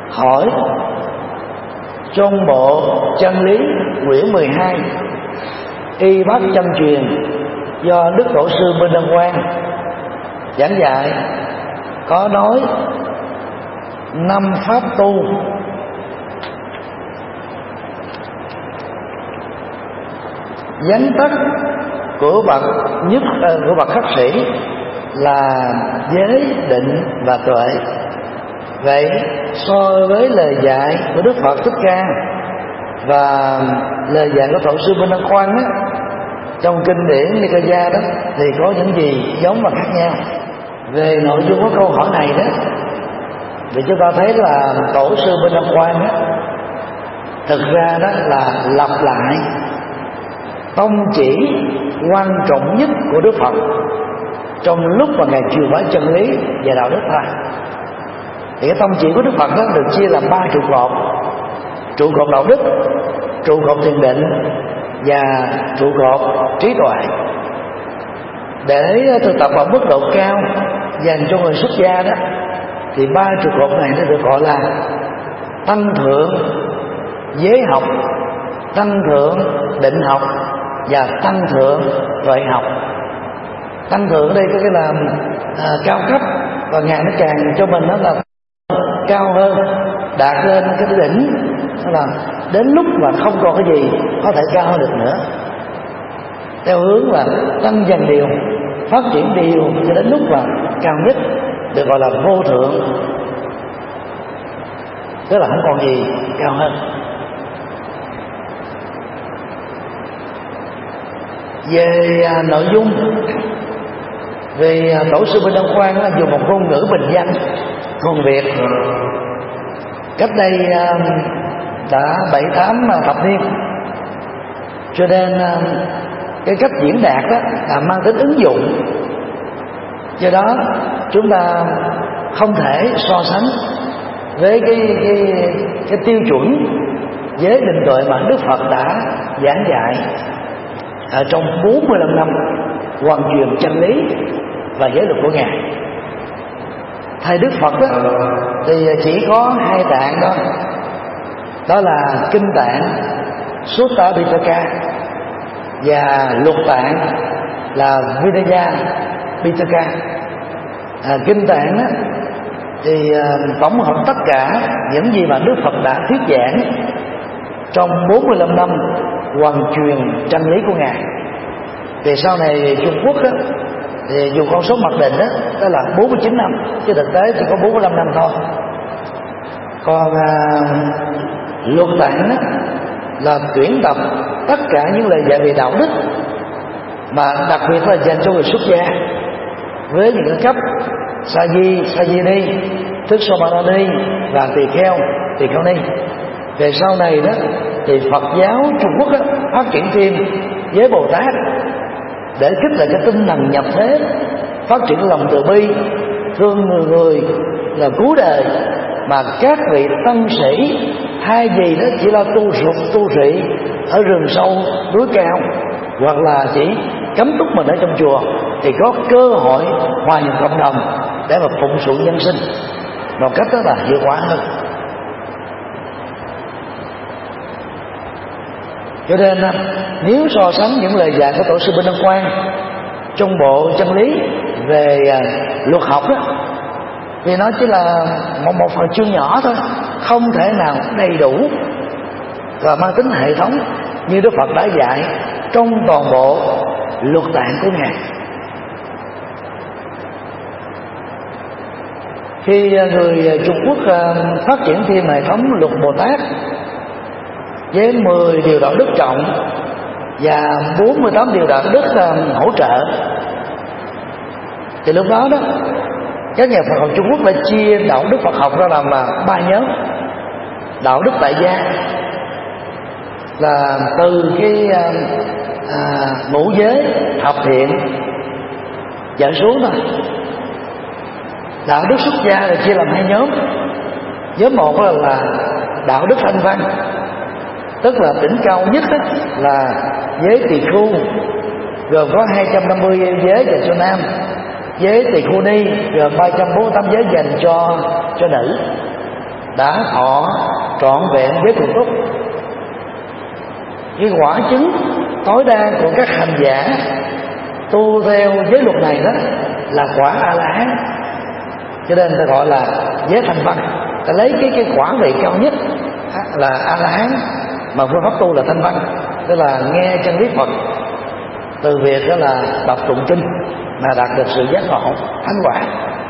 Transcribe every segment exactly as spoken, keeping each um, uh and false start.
hỏi Trung Bộ Chân Lý quyển mười hai Y Bát Chân Truyền do Đức Tổ sư Minh Đăng Quang giảng dạy, có nói năm pháp tu vắn tắt của bậc nhất của bậc khất sĩ là giới, định và tuệ. Vậy so với lời dạy của Đức Phật Thích Ca và lời dạy của Tổ sư Minh Đăng Quang đó, trong kinh điển Nikaya đó, thì có những gì giống và khác nhau? Về nội dung của câu hỏi này đó, thì chúng ta thấy là Tổ sư Minh Đăng Quang đó, thực ra đó là lặp lại tông chỉ quan trọng nhất của Đức Phật trong lúc mà Ngài truyền bá chân lý và đạo đức thôi. Thì cái tông chỉ của Đức Phật đó được chia làm ba trụ cột: trụ cột đạo đức, trụ cột thiền định và trụ cột trí tuệ. Để thực tập ở mức độ cao dành cho người xuất gia đó, thì ba trụ cột này nó được gọi là tăng thượng giới học, tăng thượng định học và tăng thượng tuệ học. Tăng thượng đây có cái là à, cao cấp, và Ngài nó càng cho mình đó là cao hơn, đạt lên cái đỉnh, đó là đến lúc mà không còn cái gì có thể cao hơn được nữa, theo hướng là tăng dần điều, phát triển điều cho đến lúc mà cao nhất được gọi là vô thượng, tức là không còn gì cao hơn. Về à, nội dung, về à, Tổ sư Minh Đăng Quang là dùng một ngôn ngữ bình dân, ngôn Việt. Cách đây à, đã bảy tám thập niên, cho nên à, cái cách diễn đạt đó là mang tính ứng dụng. Do đó chúng ta không thể so sánh với cái cái, cái tiêu chuẩn giới định tuệ mà Đức Phật đã giảng dạy ở trong bốn mươi lăm năm hoàn truyền chân lý và giới luật của Ngài. Thầy Đức Phật đó, thì chỉ có hai tạng đó, đó là kinh tạng Sutta Pitaka và lục tạng là Vinaya Pitaka. À, kinh tạng đó, thì à, tổng hợp tất cả những gì mà Đức Phật đã thuyết giảng trong bốn mươi lăm năm hoàn truyền chân lý của Ngài. Thì sau này Trung Quốc đó, thì dùng con số mặc định đó, đó là bốn mươi chín năm, chứ thực tế chỉ có bốn mươi lăm năm thôi. Còn à, luật tạng đó là tuyển tập tất cả những lời dạy về đạo đức, mà đặc biệt là dành cho người xuất gia, với những cái cấp sa di, sa di ni, thức somanani và tỳ kheo, tỳ kheo ni. Về sau này đó thì Phật giáo Trung Quốc đó, phát triển thêm với Bồ Tát để kích lại cái tinh thần nhập thế, phát triển lòng từ bi, thương người người là cứu đời. Mà các vị tăng sĩ thay vì đó chỉ là tu sụp tu sĩ ở rừng sâu núi cao, hoặc là chỉ cấm túc mình ở trong chùa, thì có cơ hội hòa nhập cộng đồng để mà phụng sự nhân sinh một cách đó là hiệu quả hơn. Cho nên nếu so sánh những lời dạy của Tổ sư Minh Đăng Quang trong bộ chân lý về luật học đó, thì nó chỉ là một, một phần chương nhỏ thôi, không thể nào đầy đủ và mang tính hệ thống như Đức Phật đã dạy trong toàn bộ luật tạng của Ngài. Khi người Trung Quốc phát triển thêm hệ thống luật Bồ Tát với mười điều đạo đức trọng và bốn mươi tám điều đạo đức hỗ trợ, thì lúc đó đó các nhà Phật học Trung Quốc đã chia đạo đức Phật học ra làm ba nhóm. Đạo đức tại gia là từ cái à, ngũ giới thập thiện trở xuống thôi. Đạo đức xuất gia là chia làm hai nhóm. Nhóm một là, là đạo đức thanh văn, tức là đỉnh cao nhất đó, là giới tỳ khu, gồm có hai trăm năm mươi giới dành cho nam, giới tỳ khu ni gồm ba trăm bốn mươi tám giới dành cho cho nữ. đã thọ trọn vẹn giới cực túc. Cái quả chứng tối đa của các hành giả tu theo giới luật này đó là quả A La Hán, cho nên ta gọi là giới thành văn. Ta lấy cái cái quả vị cao nhất là A La Hán, mà phương pháp tu là thanh văn, tức là nghe chân lý Phật từ việc đó là đọc tụng kinh mà đạt được sự giác ngộ thánh quả.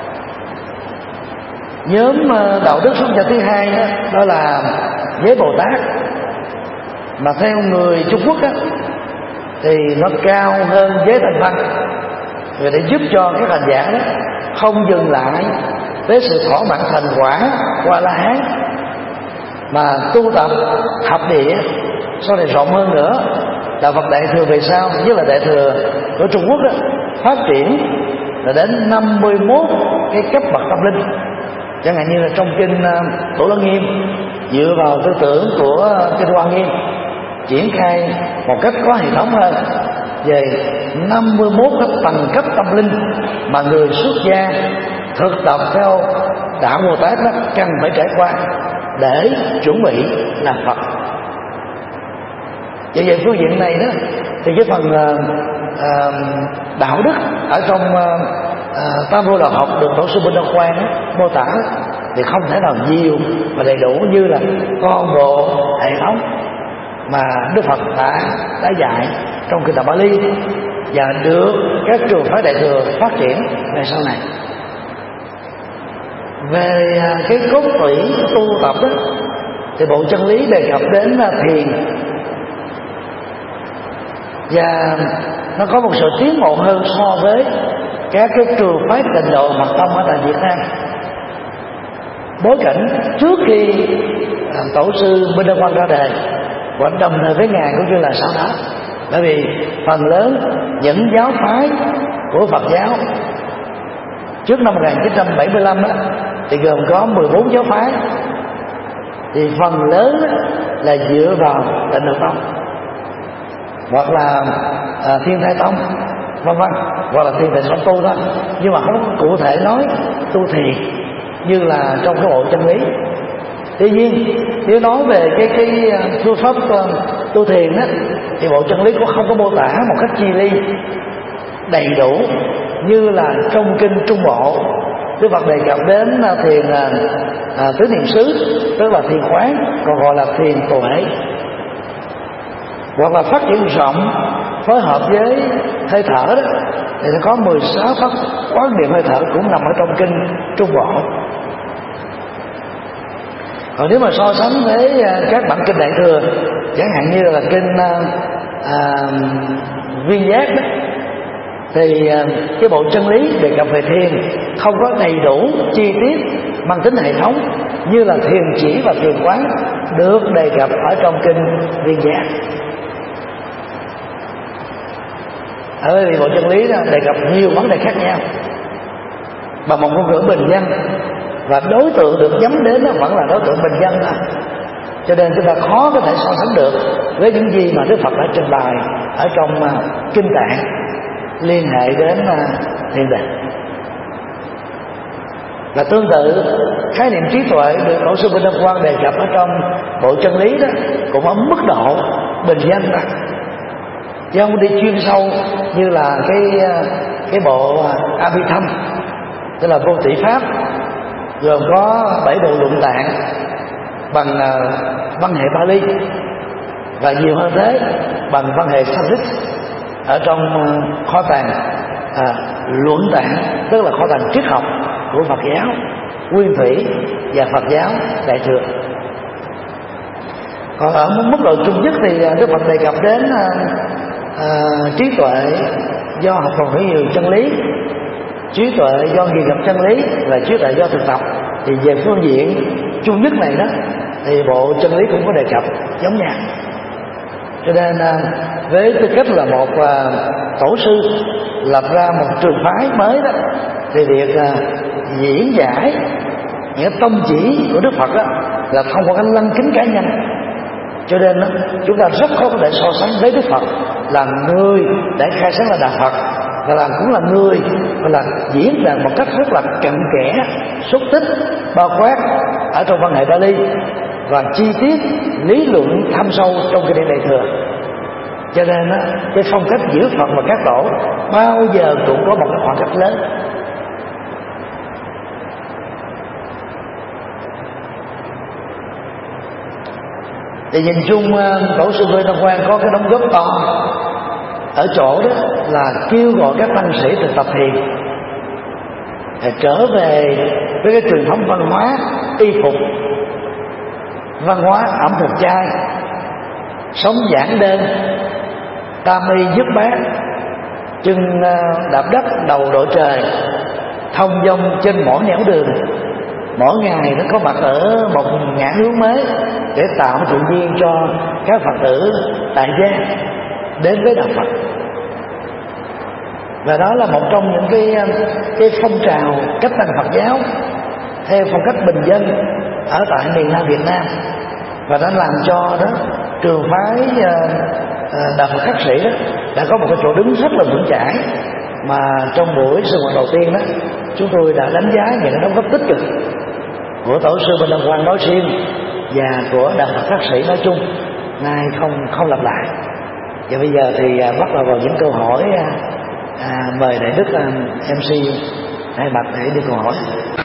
Nhóm đạo đức sống thứ hai đó, đó là giới Bồ Tát, mà theo người Trung Quốc đó, thì nó cao hơn giới thành văn, rồi để giúp cho các hành giả đó không dừng lại với sự thỏa mãn thành quả qua La Hán, mà tu tập thập địa, sau này rộng hơn nữa. Đạo Phật Đại Thừa về sau, nhất là Đại Thừa của Trung Quốc đó, phát triển là đến năm mươi mốt cái cấp bậc tâm linh. Chẳng hạn như là trong kinh uh, Tổ Lăng Nghiêm, dựa vào tư tưởng của kinh Hoa Nghiêm, triển khai một cách có hệ thống hơn về năm mươi mốt cái tầng cấp tâm linh mà người xuất gia thực tập theo đạo Bồ Tát đó cần phải trải qua để chuẩn bị làm Phật. Vậy về phương diện này đó thì cái phần uh, uh, đạo đức ở trong uh, uh, Tam Vô Đạo học được Tổ sư Minh Đăng Quang mô tả thì không thể nào nhiều và đầy đủ như là toàn bộ hệ thống mà Đức Phật đã đã dạy trong kinh Tạng Bali và được các trường phái Đại Thừa phát triển về sau này. Về cái cốt tủy tu tập đó thì bộ chân lý đề cập đến thiền, và nó có một sự tiến bộ hơn so với các cái trường phái Tịnh Độ Mật Tông ở tại Việt Nam. Bối cảnh trước khi Tổ sư Minh Đăng Quang ra đời và đồng thời với ngài cũng như là sau đó, bởi vì phần lớn những giáo phái của Phật giáo trước năm một nghìn chín trăm bảy mươi lăm đó, thì gồm có mười bốn giáo phái, thì phần lớn là dựa vào Tịnh Độ Tông hoặc là à, Thiên Thai Tông vân vân, hoặc là Thiên Thai Tông tu thôi, nhưng mà không cụ thể nói tu thiền như là trong cái bộ chân lý. Tuy nhiên nếu nói về cái cái phương pháp tu thiền đó, thì bộ chân lý cũng không có mô tả một cách chi ly đầy đủ như là trong kinh Trung Bộ. Đức Phật đề cập đến thiền à, tứ niệm xứ, tức là thiền quán, còn gọi là thiền tuệ, hoặc là phát triển rộng phối hợp với hơi thở đó, thì nó có mười sáu pháp quán niệm hơi thở cũng nằm ở trong kinh Trung Bộ. Còn nếu mà so sánh với các bản kinh Đại Thừa, chẳng hạn như là kinh à, Viên Giác đó, thì cái bộ chân lý đề cập về thiền không có đầy đủ chi tiết mang tính hệ thống như là thiền chỉ và thiền quán được đề cập ở trong kinh Viên Giác. Ở đây thì bộ chân lý đó đề cập nhiều vấn đề khác nhau bằng một ngôn ngữ bình dân, và đối tượng được nhắm đến đó vẫn là đối tượng bình dân đó. Cho nên chúng ta khó có thể so sánh được với những gì mà Đức Phật đã trình bày ở trong uh, kinh Tạng liên hệ đến uh, thiền định. Và tương tự, khái niệm trí tuệ được Tổ sư Minh Đăng Quang đề cập ở trong bộ chân lý đó cũng ở mức độ bình dân đó, chứ không đi chuyên sâu như là cái cái bộ Abhidhamma, tức là vô tỷ pháp, gồm có bảy bộ luận tạng bằng uh, văn hệ Pali, và nhiều hơn thế bằng văn hệ Sanskrit ở trong uh, kho tàng uh, luận tạng, tức là kho tàng triết học của Phật giáo Nguyên Thủy và Phật giáo Đại Thừa. Còn ở mức độ trung nhất thì Đức Phật đề cập đến uh, uh, trí tuệ do học phần hiểu nhiều chân lý, trí tuệ do nghiền ngẫm chân lý, và trí tuệ do thực tập. Thì về phương diện chung nhất này đó thì bộ chân lý cũng có đề cập giống nhau. Cho nên với tư cách là một tổ sư lập ra một trường phái mới đó, thì việc diễn giải những tâm chỉ của Đức Phật đó là không có cái lăng kính cá nhân. Cho nên đó, chúng ta rất khó có thể so sánh với Đức Phật là người để khai sáng là Đạo Phật, và là cũng là người và là diễn đạt một cách rất là cặn kẽ, xúc tích, bao quát ở trong văn hệ Bali và chi tiết lý luận thâm sâu trong cái Điển Đại Thừa. Cho nên á, cái phong cách giữ Phật và các tổ bao giờ cũng có một cái khoảng cách lớn. Thì nhìn chung tổ sư Lê Đăng Quang có cái đóng góp to ở chỗ đó là kêu gọi các tăng sĩ thực tập thiền, trở về với cái truyền thống văn hóa y phục, văn hóa ẩm thực chay, sống giản đơn, tam y dứt bát, chân đạp đất đầu đội trời, thông dong trên mỗi nẻo đường. Mỗi ngày nó có mặt ở một ngã hướng mới để tạo tự nhiên cho các Phật tử tại gia đến với đạo Phật. Và đó là một trong những cái cái phong trào cách tăng Phật giáo theo phong cách bình dân ở tại miền Nam Việt Nam, và đã làm cho đó trường phái đạo Phật Khắc Sĩ đó đã có một cái chỗ đứng rất là vững chãi. Mà trong buổi sinh hoạt đầu tiên đó, chúng tôi đã đánh giá những cái đóng góp tích cực của tổ sư Minh Đăng Quang nói riêng và của đạo Phật Khắc Sĩ nói chung, nay không không lặp lại. Và bây giờ thì bắt đầu vào những câu hỏi. À, mời đại đức um, em xê thay mặt để đưa câu hỏi.